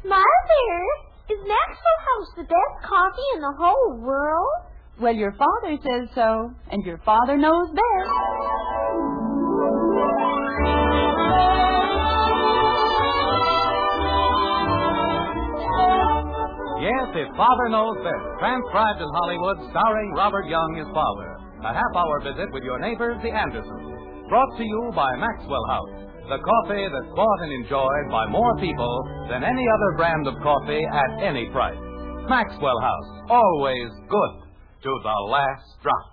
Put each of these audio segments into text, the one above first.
Mother, is Maxwell House the best coffee in the whole world? Well, your father says so, and your father knows best. Yes, if Father Knows Best, transcribed in Hollywood, starring Robert Young as father. A half-hour visit with your neighbors, the Andersons. Brought to you by Maxwell House, the coffee that's bought and enjoyed by more people than any other brand of coffee at any price. Maxwell House, always good to the last drop.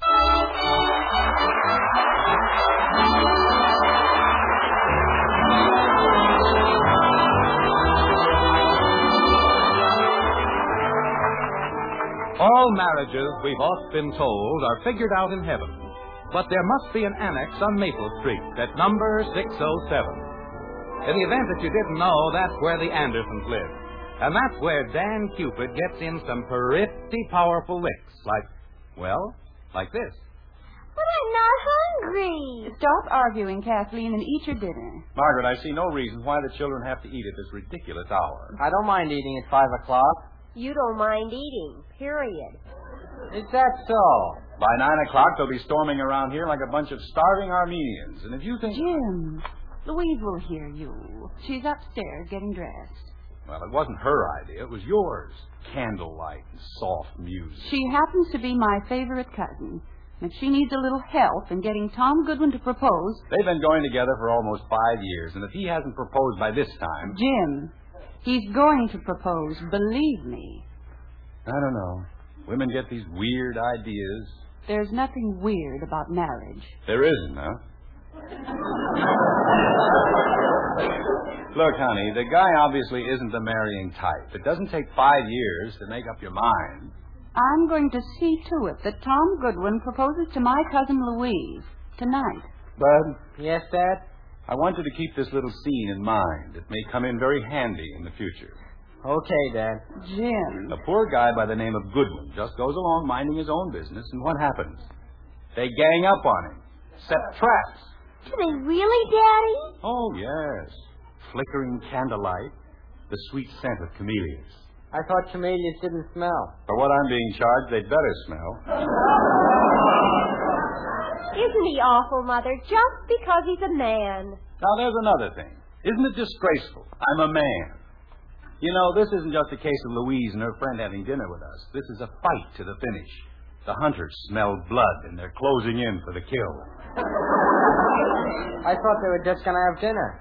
All marriages, we've oft been told, are figured out in heaven. But there must be an annex on Maple Street at number 607. In the event that you didn't know, that's where the Andersons live. And that's where Dan Cupid gets in some pretty powerful licks. Like this. But I'm not hungry. Stop arguing, Kathleen, and eat your dinner. Margaret, I see no reason why the children have to eat at this ridiculous hour. I don't mind eating at 5 o'clock. You don't mind eating, period. Is that so? By 9 o'clock, they'll be storming around here like a bunch of starving Armenians. And if you think... Jim, Louise will hear you. She's upstairs getting dressed. Well, it wasn't her idea. It was yours. Candlelight and soft music. She happens to be my favorite cousin. If she needs a little help in getting Tom Goodwin to propose... They've been going together for almost 5 years, and if he hasn't proposed by this time... Jim, he's going to propose, believe me. I don't know. Women get these weird ideas. There's nothing weird about marriage. There isn't, huh? Look, honey, the guy obviously isn't the marrying type. It doesn't take 5 years to make up your mind. I'm going to see to it that Tom Goodwin proposes to my cousin Louise tonight. Bud? Yes, Dad? I want you to keep this little scene in mind. It may come in very handy in the future. Okay, Dad. Jim. A poor guy by the name of Goodwin just goes along minding his own business, and what happens? They gang up on him, set traps. Do they really, Daddy? Oh, yes. Flickering candlelight, the sweet scent of camellias. I thought camellias didn't smell. For what I'm being charged, they'd better smell. Isn't he awful, Mother, just because he's a man? Now, there's another thing. Isn't it disgraceful? I'm a man. You know, this isn't just a case of Louise and her friend having dinner with us. This is a fight to the finish. The hunters smell blood, and they're closing in for the kill. I thought they were just going to have dinner.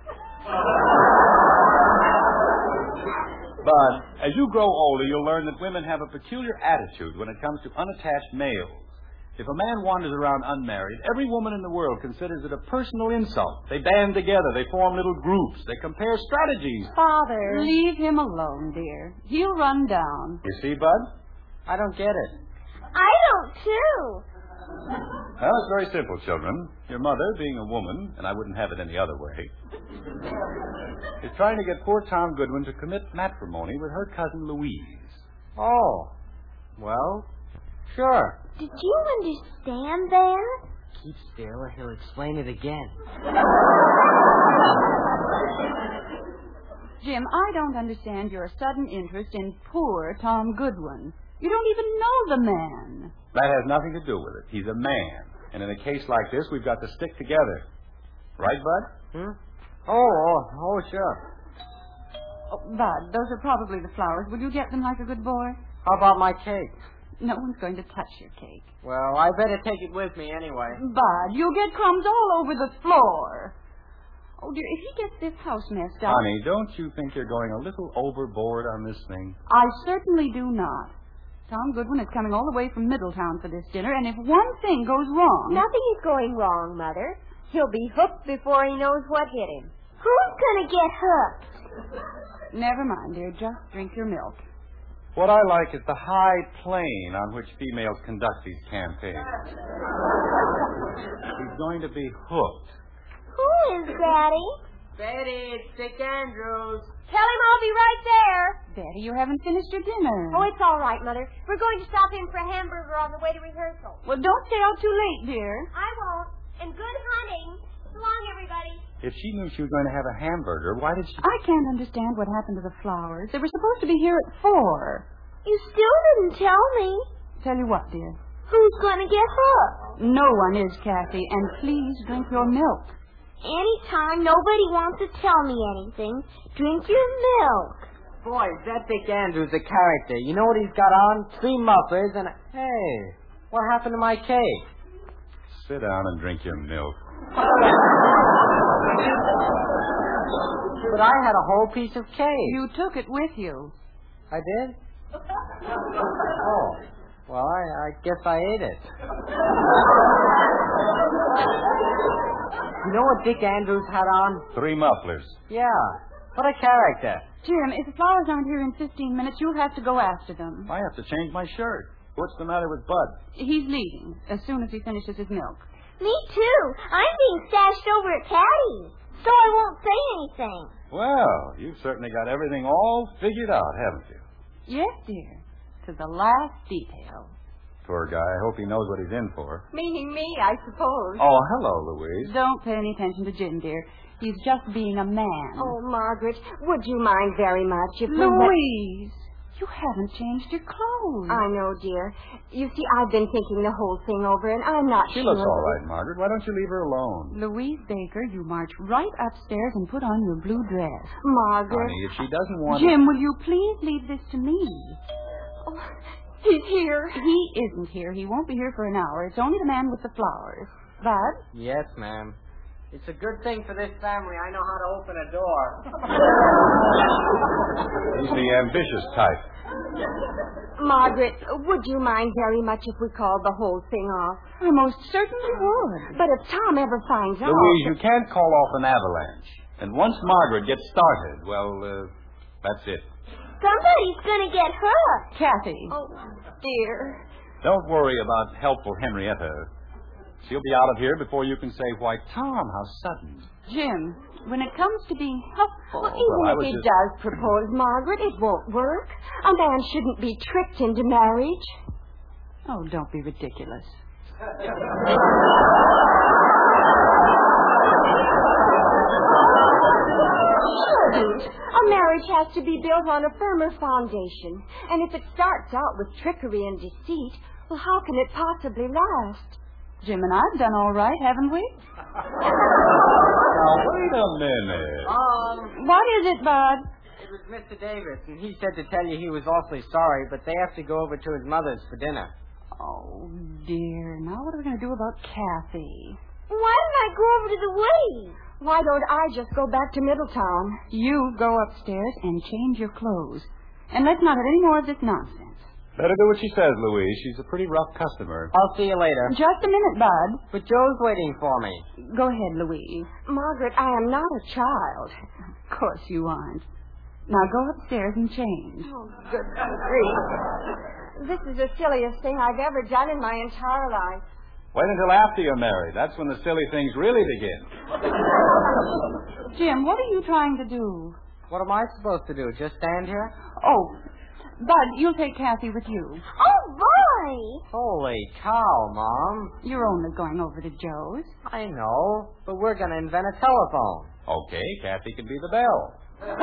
But as you grow older, you'll learn that women have a peculiar attitude when it comes to unattached males. If a man wanders around unmarried, every woman in the world considers it a personal insult. They band together. They form little groups. They compare strategies. Father. Leave him alone, dear. He'll run down. You see, Bud? I don't get it. I don't, too. Well, it's very simple, children. Your mother, being a woman, and I wouldn't have it any other way, is trying to get poor Tom Goodwin to commit matrimony with her cousin Louise. Oh. Well, sure. Did you understand that? Keep still or he'll explain it again. Jim, I don't understand your sudden interest in poor Tom Goodwin. You don't even know the man. That has nothing to do with it. He's a man. And in a case like this, we've got to stick together. Right, Bud? Oh, sure. Oh, Bud, those are probably the flowers. Will you get them like a good boy? How about my cake? No one's going to touch your cake. Well, I better take it with me anyway. Bud, you'll get crumbs all over the floor. Oh, dear, if he gets this house messed up... Honey, don't you think you're going a little overboard on this thing? I certainly do not. Tom Goodwin is coming all the way from Middletown for this dinner, and if one thing goes wrong... Nothing is going wrong, Mother. He'll be hooked before he knows what hit him. Who's going to get hooked? Never mind, dear. Just drink your milk. What I like is the high plane on which females conduct these campaigns. He's going to be hooked. Who is, Daddy? Betty, it's Dick Andrews. Tell him I'll be right there. Betty, you haven't finished your dinner. Oh, it's all right, Mother. We're going to stop in for a hamburger on the way to rehearsal. Well, don't stay out too late, dear. I won't. And good hunting. So long, everybody. If she knew she was going to have a hamburger, why did she... I can't understand what happened to the flowers. They were supposed to be here at 4. You still didn't tell me. Tell you what, dear. Who's going to get hooked? No one is, Kathy, and please drink your milk. Anytime nobody wants to tell me anything, drink your milk. Boys, that Dick Andrews a character. You know what he's got on? 3 mufflers and Hey, what happened to my cake? Sit down and drink your milk. But I had a whole piece of cake. You took it with you. I did? Oh. Well, I guess I ate it. You know what Dick Andrews had on? 3 mufflers. Yeah. What a character. Jim, if the flowers aren't here in 15 minutes, you'll have to go after them. I have to change my shirt. What's the matter with Bud? He's leaving as soon as he finishes his milk. Me too. I'm being stashed over at Caddy's, so I won't say anything. Well, you've certainly got everything all figured out, haven't you? Yes, dear. To the last detail. Poor guy. I hope he knows what he's in for. Meaning me, I suppose. Oh, hello, Louise. Don't pay any attention to Jim, dear. He's just being a man. Oh, Margaret, would you mind very much if Louise, you haven't changed your clothes. I know, dear. You see, I've been thinking the whole thing over, and I'm not She sure. looks all right, Margaret. Why don't you leave her alone? Louise Baker, you march right upstairs and put on your blue dress. Margaret. Honey, if she doesn't want Jim, will you please leave this to me? Oh, he's here. He isn't here. He won't be here for an hour. It's only the man with the flowers. Bud? Yes, ma'am. It's a good thing for this family. I know how to open a door. He's the ambitious type. Margaret, would you mind very much if we called the whole thing off? I most certainly would. But if Tom ever finds out... Louise, you can't call off an avalanche. And once Margaret gets started, well, that's it. Somebody's going to get hurt. Kathy. Oh, dear. Don't worry about helpful Henrietta. She'll be out of here before you can say, why, Tom, how sudden. Jim, when it comes to being helpful... Well, even I if was he just- does propose, Margaret, it won't work. A man shouldn't be tricked into marriage. Oh, don't be ridiculous. Shouldn't. A marriage has to be built on a firmer foundation. And if it starts out with trickery and deceit, well, how can it possibly last? Jim and I've done all right, haven't we? Now, wait a minute. What is it, Bud? It was Mr. Davis, and he said to tell you he was awfully sorry, but they have to go over to his mother's for dinner. Oh, dear. Now what are we going to do about Kathy? Why don't I go over to the Wade? Why don't I just go back to Middletown? You go upstairs and change your clothes. And let's not have any more of this nonsense. Better do what she says, Louise. She's a pretty rough customer. I'll see you later. Just a minute, Bud. But Joe's waiting for me. Go ahead, Louise. Margaret, I am not a child. Of course you aren't. Now go upstairs and change. Oh, good grief. This is the silliest thing I've ever done in my entire life. Wait until after you're married. That's when the silly things really begin. Jim, what are you trying to do? What am I supposed to do? Just stand here? Oh, Bud, you'll take Kathy with you. Oh, boy! Holy cow, Mom. You're only going over to Joe's. I know, but we're going to invent a telephone. Okay, Kathy can be the bell.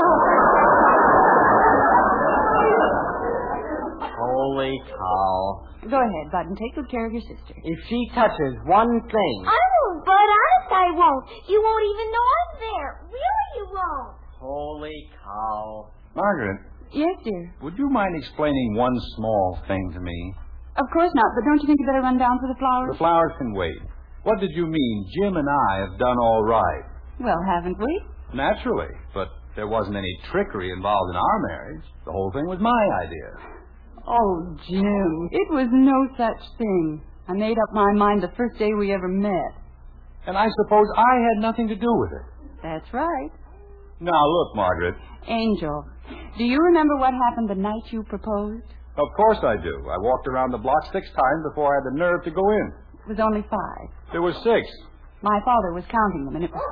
Holy cow. Go ahead, Bud, and take good care of your sister. If she touches one thing... I won't, Bud. Honest, I won't. You won't even know I'm there. Really, you won't. Holy cow. Margaret, Yes, dear. would you mind explaining one small thing to me? Of course not, but don't you think you better run down for the flowers? The flowers can wait. What did you mean Jim and I have done all right? Well, haven't we? Naturally, but there wasn't any trickery involved in our marriage. The whole thing was my idea. Oh, Jim, it was no such thing. I made up my mind the first day we ever met. And I suppose I had nothing to do with it. That's right. Now, look, Margaret. Angel, do you remember what happened the night you proposed? Of course I do. I walked around the block 6 times before I had the nerve to go in. It was only 5. There were 6. My father was counting them, and it was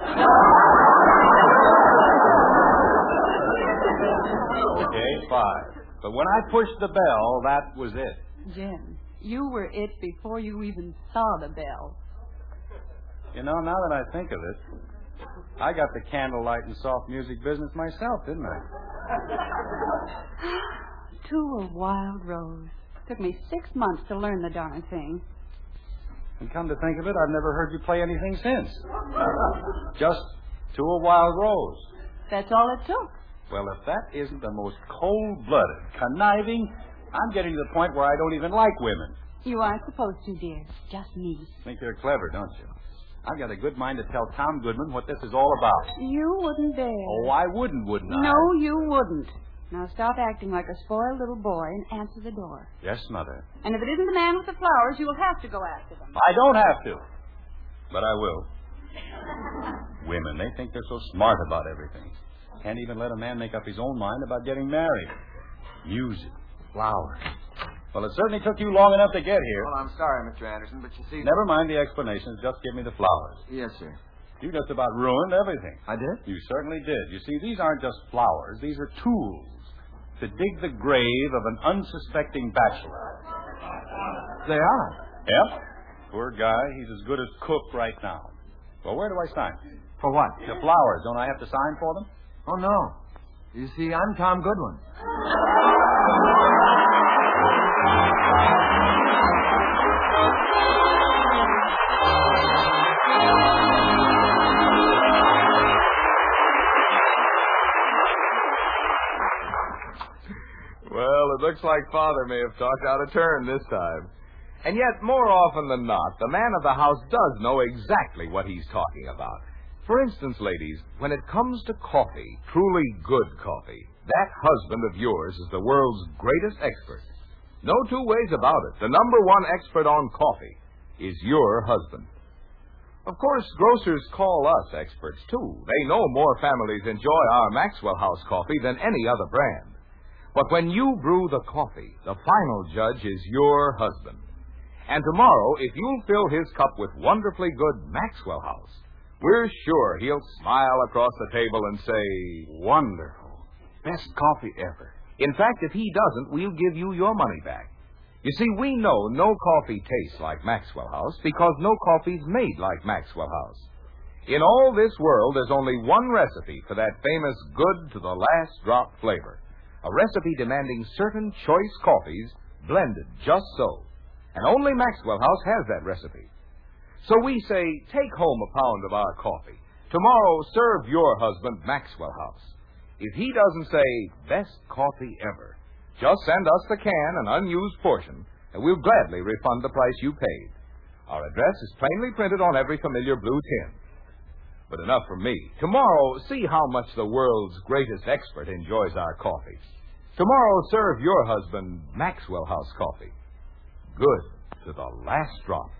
5. Okay, 5. But when I pushed the bell, that was it. Jim, you were it before you even saw the bell. You know, now that I think of it, I got the candlelight and soft music business myself, didn't I? To a Wild Rose. Took me 6 months to learn the darn thing. And come to think of it, I've never heard you play anything since. Just To a Wild Rose. That's all it took. Well, if that isn't the most cold-blooded, conniving, I'm getting to the point where I don't even like women. You aren't supposed to, dear. Just me. Think you're clever, don't you? I've got a good mind to tell Tom Goodman what this is all about. You wouldn't dare. Oh, I wouldn't I? No, you wouldn't. Now stop acting like a spoiled little boy and answer the door. Yes, Mother. And if it isn't the man with the flowers, you will have to go after them. I don't have to. But I will. Women, they think they're so smart about everything. Can't even let a man make up his own mind about getting married. Music, flowers. Well, it certainly took you long enough to get here. Well, I'm sorry, Mr. Anderson, but you see... Never mind the explanations. Just give me the flowers. Yes, sir. You just about ruined everything. I did? You certainly did. You see, these aren't just flowers. These are tools to dig the grave of an unsuspecting bachelor. They are? Yep. Poor guy. He's as good as cooked right now. Well, where do I sign? For what? The flowers. Don't I have to sign for them? Oh, no. You see, I'm Tom Goodwin. Well, it looks like Father may have talked out a turn this time. And yet, more often than not, the man of the house does know exactly what he's talking about. For instance, ladies, when it comes to coffee, truly good coffee, that husband of yours is the world's greatest expert. No two ways about it. The number one expert on coffee is your husband. Of course, grocers call us experts, too. They know more families enjoy our Maxwell House coffee than any other brand. But when you brew the coffee, the final judge is your husband. And tomorrow, if you'll fill his cup with wonderfully good Maxwell House, we're sure he'll smile across the table and say, "Wonderful. Best coffee ever." In fact, if he doesn't, we'll give you your money back. You see, we know no coffee tastes like Maxwell House because no coffee's made like Maxwell House. In all this world, there's only one recipe for that famous good to the last drop flavor. A recipe demanding certain choice coffees blended just so. And only Maxwell House has that recipe. So we say, take home a pound of our coffee. Tomorrow, serve your husband Maxwell House. If he doesn't say, best coffee ever, just send us the can, an unused portion, and we'll gladly refund the price you paid. Our address is plainly printed on every familiar blue tin. But enough from me. Tomorrow, see how much the world's greatest expert enjoys our coffee. Tomorrow, serve your husband Maxwell House coffee. Good to the last drop.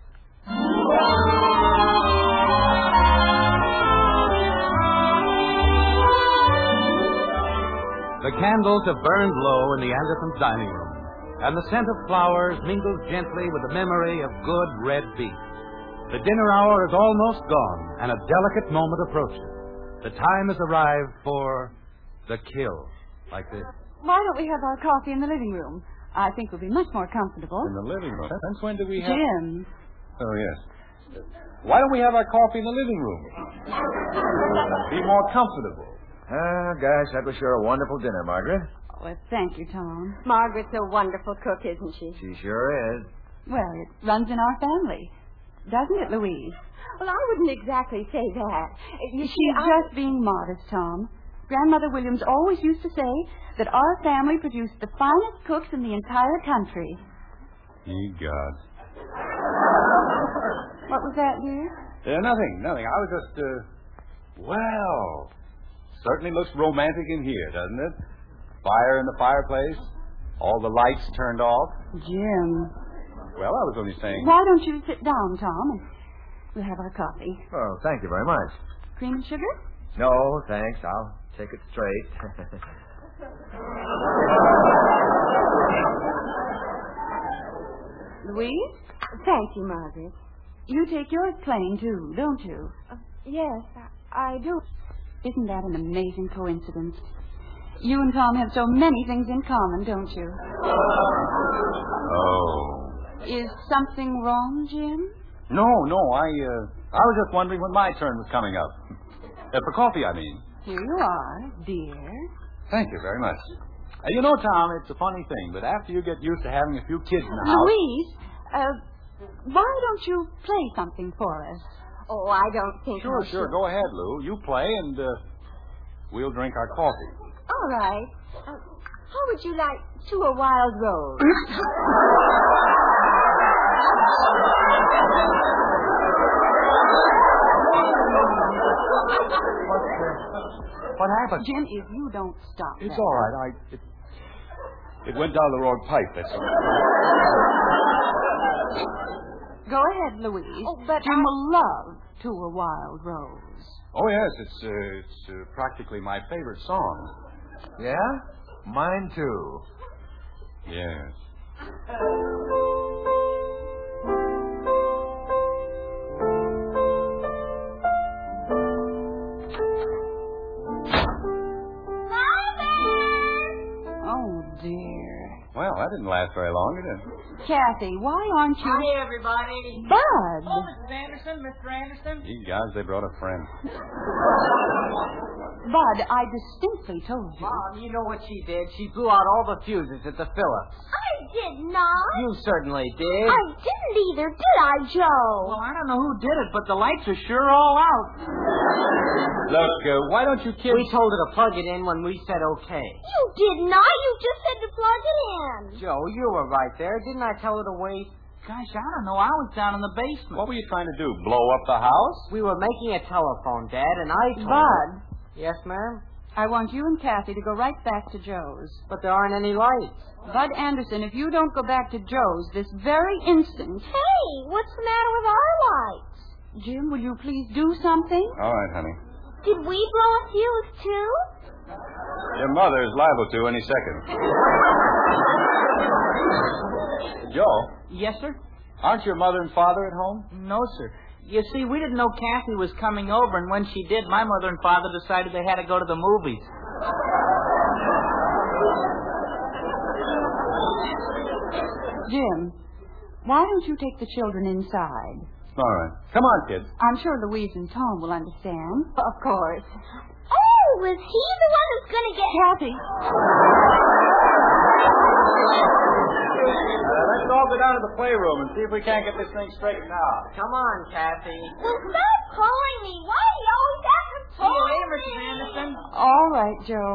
The candles have burned low in the Andersons' dining room, and the scent of flowers mingles gently with the memory of good red beef. The dinner hour is almost gone, and a delicate moment approaches. The time has arrived for the kill, like this. Why don't we have our coffee in the living room? I think we'll be much more comfortable. In the living room? Since when do we have... Jim. Oh, yes. Why don't we have our coffee in the living room? Be more comfortable. Gosh, that was sure a wonderful dinner, Margaret. Oh, well, thank you, Tom. Margaret's a wonderful cook, isn't she? She sure is. Well, it runs in our family. Doesn't it, Louise? Well, I wouldn't exactly say that. You see, She's just being modest, Tom. Grandmother Williams always used to say that our family produced the finest cooks in the entire country. Ye God. What was that, dear? Nothing. I was just, well, certainly looks romantic in here, doesn't it? Fire in the fireplace, all the lights turned off. Jim. Well, I was only saying... Why don't you sit down, Tom, and we'll have our coffee. Oh, thank you very much. Cream and sugar? No, thanks. I'll take it straight. Louise? Thank you, Margaret. You take yours plain, too, don't you? Yes, I do. Isn't that an amazing coincidence? You and Tom have so many things in common, don't you? Oh. Is something wrong, Jim? No, I was just wondering when my turn was coming up. For coffee, I mean. Here you are, dear. Thank you very much. You know, Tom, it's a funny thing, but after you get used to having a few kids in the house... Louise, why don't you play something for us? Oh, I don't think Sure. Go ahead, Lou. You play, and we'll drink our coffee. All right. How would you like To a Wild Rose? What happened? Jim, if you don't stop It's that. all right. It went down the wrong pipe, that's all. Go ahead, Louise. Oh, but Jim will love To a Wild Rose. Oh, yes, it's practically my favorite song. Yeah? Mine, too. Yes. Oh, dear. Well, that didn't last very long, did it? Kathy, why aren't you... Hi, everybody. Bud! Oh, Mrs. Anderson, Mr. Anderson. You guys, they brought a friend. Bud, I distinctly told you. Mom, you know what she did? She blew out all the fuses at the Phillips. I did not. You certainly did. I didn't either, did I, Joe? Well, I don't know who did it, but the lights are sure all out. Look, why don't you kids... We told her to plug it in when we said okay. You did not. You just said to plug it in. Joe, you were right there. Didn't I tell her to wait? Gosh, I don't know. I was down in the basement. What were you trying to do, blow up the house? We were making a telephone, Dad, and I told her. Bud, Yes, ma'am? I want you and Kathy to go right back to Joe's. But there aren't any lights. Bud Anderson, if you don't go back to Joe's this very instant... Hey, what's the matter with our lights? Jim, will you please do something? All right, honey. Did we blow a fuse, too? Your mother is liable to any second. Joe, Yes, sir? aren't your mother and father at home? No, sir. You see, we didn't know Kathy was coming over, and when she did, my mother and father decided they had to go to the movies. Jim, why don't you take the children inside? All right. Come on, kids. I'm sure Louise and Tom will understand. Of course. Oh, was he the one who's going to get... Kathy. Let's all go down to the playroom and see if we can't get this thing straightened out. Come on, Kathy. Well, stop calling me. Why do you always have to See call you later, me? Mrs. Anderson. All right, Joe.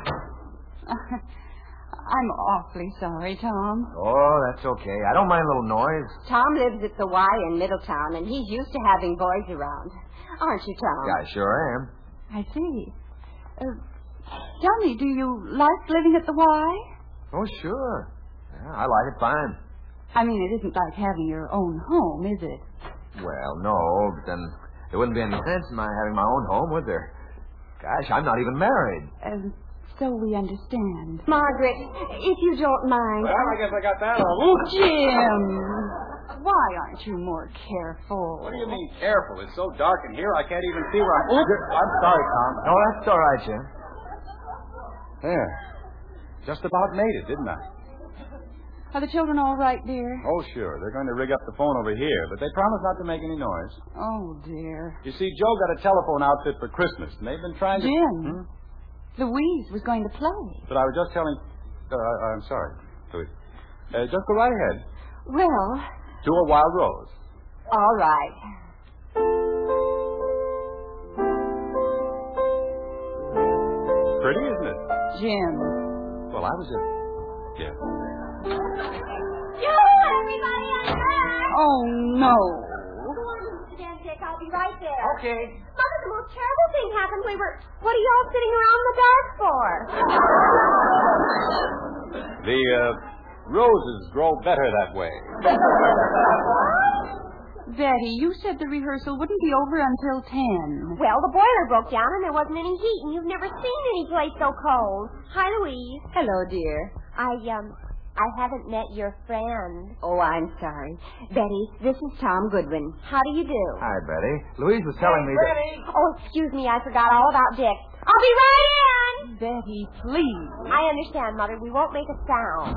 I'm awfully sorry, Tom. Oh, that's okay. I don't mind a little noise. Tom lives at the Y in Middletown, and he's used to having boys around. Aren't you, Tom? I sure am. I see. Tell me, do you like living at the Y? Oh, sure. Yeah, I like it fine. I mean, it isn't like having your own home, is it? Well, no, but then there wouldn't be any sense in my having my own home, would there? Gosh, I'm not even married. So we understand. Margaret, if you don't mind. Well, I guess I got that all. Jim! Why aren't you more careful? What do you mean careful? It's so dark in here I can't even see where I'm... I'm sorry, Tom. No, that's all right, Jim. There. Just about made it, didn't I? Are the children all right, dear? Oh, sure. They're going to rig up the phone over here, but they promised not to make any noise. Oh, dear. You see, Joe got a telephone outfit for Christmas, and they've been trying to... Jim. Louise was going to play. But I was just telling... I'm sorry, Louise. Just go right ahead. Well... To a Wild Rose. All right. Pretty, isn't it? Jim. Well, I was just... Yeah. Joe, everybody, I'm back. Oh, no. I'll be right there. Okay. Mother, the most terrible thing happened. What are y'all sitting around in the dark for? The roses grow better that way. Betty, you said the rehearsal wouldn't be over until 10. Well, the boiler broke down and there wasn't any heat, and you've never seen any place so cold. Hi, Louise. Hello, dear. I haven't met your friend. Oh, I'm sorry. Betty, this is Tom Goodwin. How do you do? Hi, Betty. Louise was telling me that... Oh, excuse me, I forgot all about Dick. I'll be right in! Betty, please. I understand, Mother. We won't make a sound.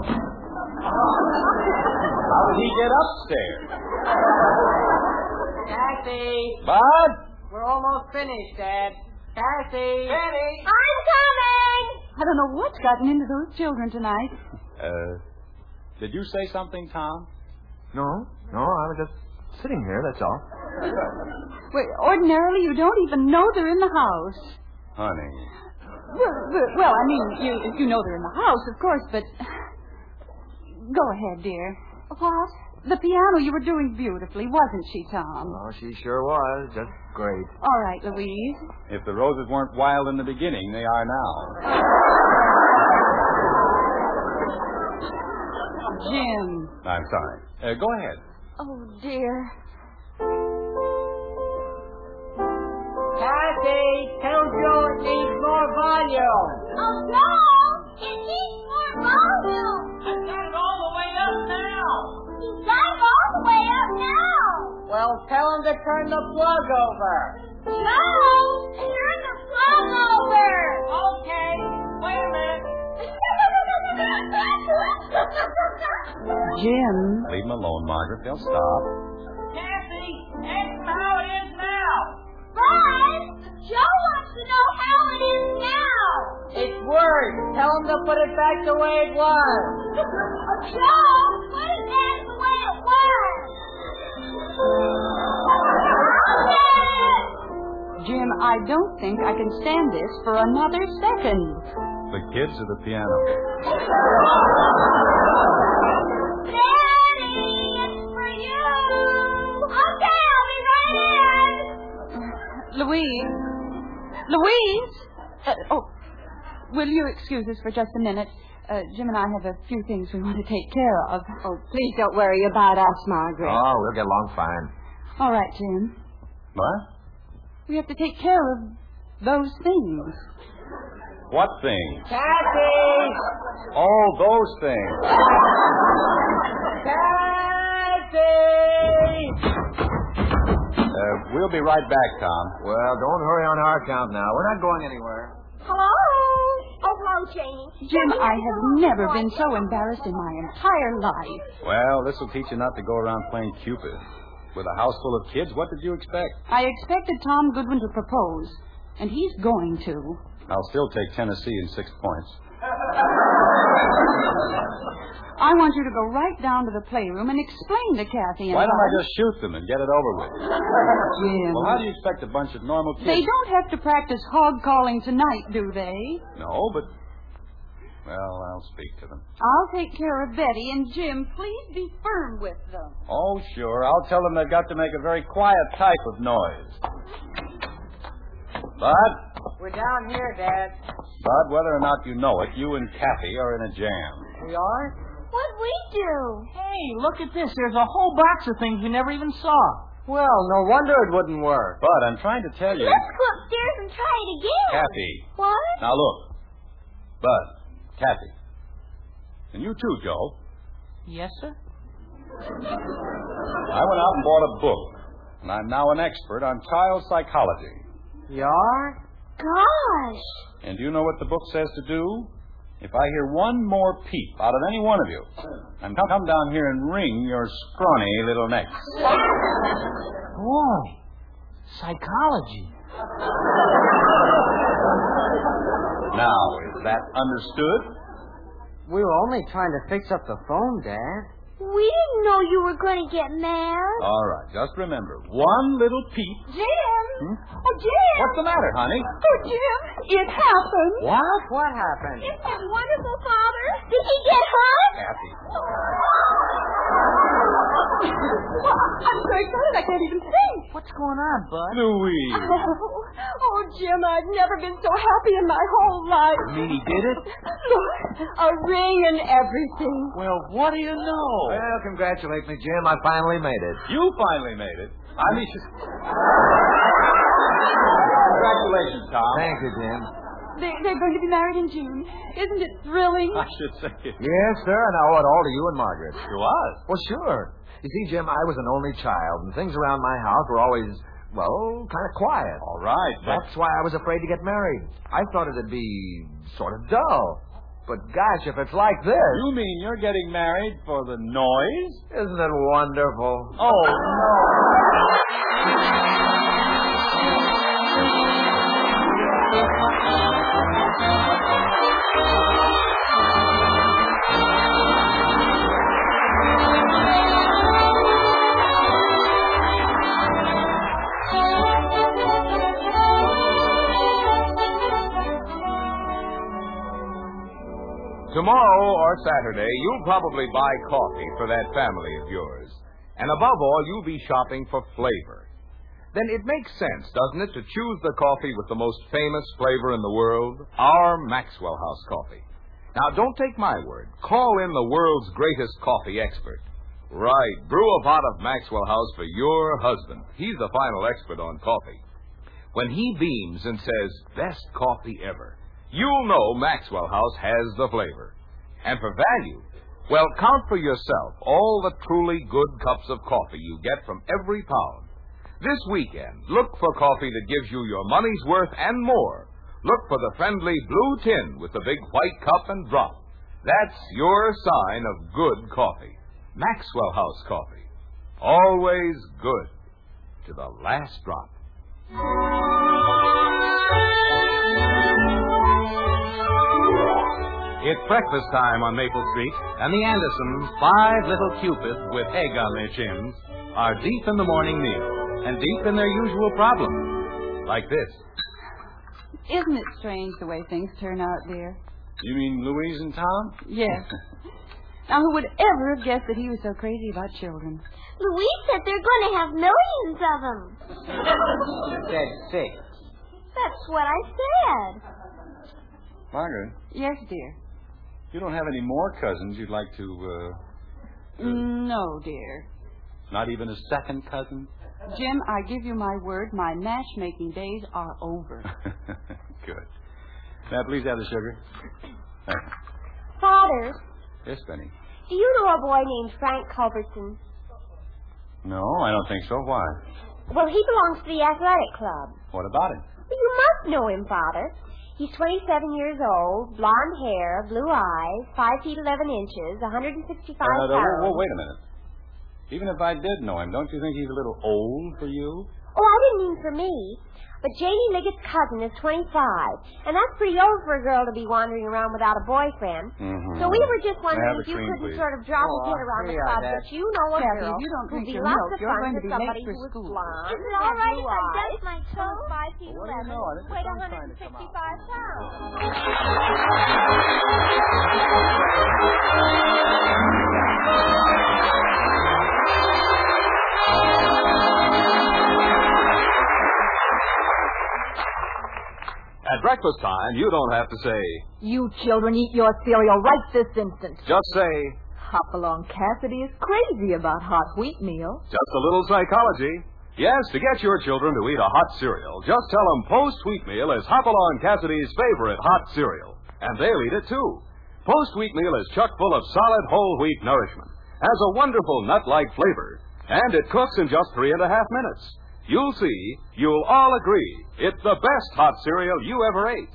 How did he get upstairs? Kathy! Bud? We're almost finished, Dad. Kathy! I'm coming! I don't know what's gotten into those children tonight. Did you say something, Tom? No, I was just sitting here, that's all. Well, ordinarily, you don't even know they're in the house. Honey. Well, I mean, you know they're in the house, of course, but... Go ahead, dear. What? The piano, you were doing beautifully, wasn't she, Tom? Oh, she sure was. Just great. All right, Louise. If the roses weren't wild in the beginning, they are now. Jim. I'm sorry. Go ahead. Oh, dear. Kathy, tell Joe it needs more volume. Oh, no! It needs more volume! I've got it all the way up now. He's got it all the way up now! Well, tell him to turn the plug over. Joe! Turn the plug over! Okay, wait a minute. Jim. Leave them alone, Margaret. They'll stop. Kathy, ask him how it is now. Bud! Joe wants to know how it is now! It's worse. Tell him to put it back the way it was. Joe, put it back the way it was! Jim, I don't think I can stand this for another second. The kids or the piano? Daddy, it's for you! Okay, I'll be right in! Louise? Louise? Will you excuse us for just a minute? Jim and I have a few things we want to take care of. Oh, please don't worry about us, Margaret. Oh, we'll get along fine. All right, Jim. What? We have to take care of those things. What things? Kathy! All those things. Kathy! We'll be right back, Tom. Well, don't hurry on our account now. We're not going anywhere. Hello? Oh, hello, Janie. Jim, I have never been so embarrassed in my entire life. Well, this will teach you not to go around playing Cupid. With a house full of kids, what did you expect? I expected Tom Goodwin to propose, and he's going to. I'll still take Tennessee in 6 points. I want you to go right down to the playroom and explain to Kathy and Why don't I just shoot them and get it over with? Jim. Well, how do you expect a bunch of normal kids? They don't have to practice hog calling tonight, do they? No, but... Well, I'll speak to them. I'll take care of Betty, and Jim, please be firm with them. Oh, sure. I'll tell them they've got to make a very quiet type of noise. Bud? We're down here, Dad. Bud, whether or not you know it, you and Kathy are in a jam. We are? What'd we do? Hey, look at this. There's a whole box of things we never even saw. Well, no wonder it wouldn't work. Bud, I'm trying to tell you... Let's go upstairs and try it again. Kathy. What? Now, look. Bud, Kathy. And you too, Joe. Yes, sir? I went out and bought a book, and I'm now an expert on child psychology. You are? Gosh. And do you know what the book says to do? If I hear one more peep out of any one of you, I'm come down here and wring your scrawny little necks. Boy, psychology. Now, is that understood? We were only trying to fix up the phone, Dad. We didn't know you were going to get mad. All right, just remember, one little peep. Jim. Hmm? Oh, Jim. What's the matter, honey? Oh, Jim, it happened. What? What happened? Isn't that wonderful, Father? Did he get hurt? Kathy. I'm so excited I can't even think. What's going on, Bud? Louise. Oh, Jim, I've never been so happy in my whole life. You mean he did it? Look, a ring and everything. Well, what do you know? Well, congratulate me, Jim. I finally made it. You finally made it. I mean, congratulations, Tom. Thank you, Jim. They're going to be married in June. Isn't it thrilling? I should say it. Yes, sir, and I owe it all to you and Margaret. To us? Well, sure. You see, Jim, I was an only child, and things around my house were always, well, kind of quiet. All right, but... That's why I was afraid to get married. I thought it'd be sort of dull. But gosh, if it's like this... You mean you're getting married for the noise? Isn't it wonderful? Oh, no. Tomorrow or Saturday, you'll probably buy coffee for that family of yours. And above all, you'll be shopping for flavor. Then it makes sense, doesn't it, to choose the coffee with the most famous flavor in the world, our Maxwell House coffee. Now, don't take my word. Call in the world's greatest coffee expert. Right, brew a pot of Maxwell House for your husband. He's the final expert on coffee. When he beams and says, best coffee ever, you'll know Maxwell House has the flavor. And for value, well, count for yourself all the truly good cups of coffee you get from every pound. This weekend, look for coffee that gives you your money's worth and more. Look for the friendly blue tin with the big white cup and drop. That's your sign of good coffee. Maxwell House coffee. Always good to the last drop. It's breakfast time on Maple Street, and the Andersons, 5 little cupids with egg on their chins, are deep in the morning meal and deep in their usual problems. Like this. Isn't it strange the way things turn out, dear? You mean Louise and Tom? Yes. Now, who would ever have guessed that he was so crazy about children? Louise said they're going to have millions of them. Said 6. That's what I said. Margaret, Yes, dear. you don't have any more cousins you'd like to, No, dear. not even a second cousin? Jim, I give you my word, my matchmaking days are over. Good. May I please have the sugar? Thank you. Father, Yes, Benny. do you know a boy named Frank Culbertson? No, I don't think so. Why? Well, he belongs to the athletic club. What about him? Well, you must know him, Father. He's 27 years old, blonde hair, blue eyes, 5 feet 11 inches, 165 pounds. Wait a minute. Even if I did know him, don't you think he's a little old for you? Oh, I didn't mean for me. But Janie Liggett's cousin is 25, and that's pretty old for a girl to be wandering around without a boyfriend. Mm-hmm. So we were just wondering if you cream, couldn't please. sort of drop a hit around the club that you know a Kathy, girl if you don't who'd drink be your lots milk, of you're fun going to with be late somebody for who was school. blonde. Is it all right if I dust my toes? 5 feet 11, What do you know? I think the weighed sun's trying to come 165 pounds. At breakfast time, you don't have to say, You children eat your cereal right this instant. just say, Hopalong Cassidy is crazy about hot wheatmeal. just a little psychology. Yes, to get your children to eat a hot cereal, just tell them Post Wheatmeal is Hopalong Cassidy's favorite hot cereal. And they'll eat it, too. Post Wheatmeal is chock full of solid whole wheat nourishment, has a wonderful nut-like flavor, and it cooks in just 3.5 minutes. You'll see, you'll all agree, it's the best hot cereal you ever ate.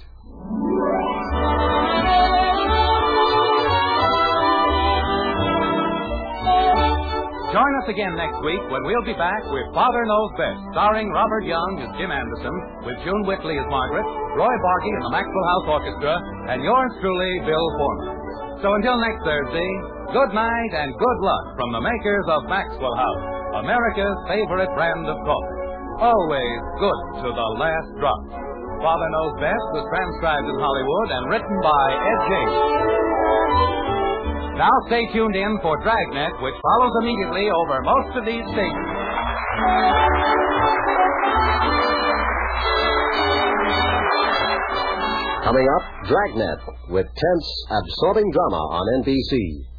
Join us again next week when we'll be back with Father Knows Best, starring Robert Young as Jim Anderson, with June Whitley as Margaret, Roy Bargy and the Maxwell House Orchestra, and yours truly, Bill Foreman. So until next Thursday, good night and good luck from the makers of Maxwell House, America's favorite brand of coffee. Always good to the last drop. Father Knows Best was transcribed in Hollywood and written by Ed James. Now stay tuned in for Dragnet, which follows immediately over most of these stations. Coming up, Dragnet with tense, absorbing drama on NBC.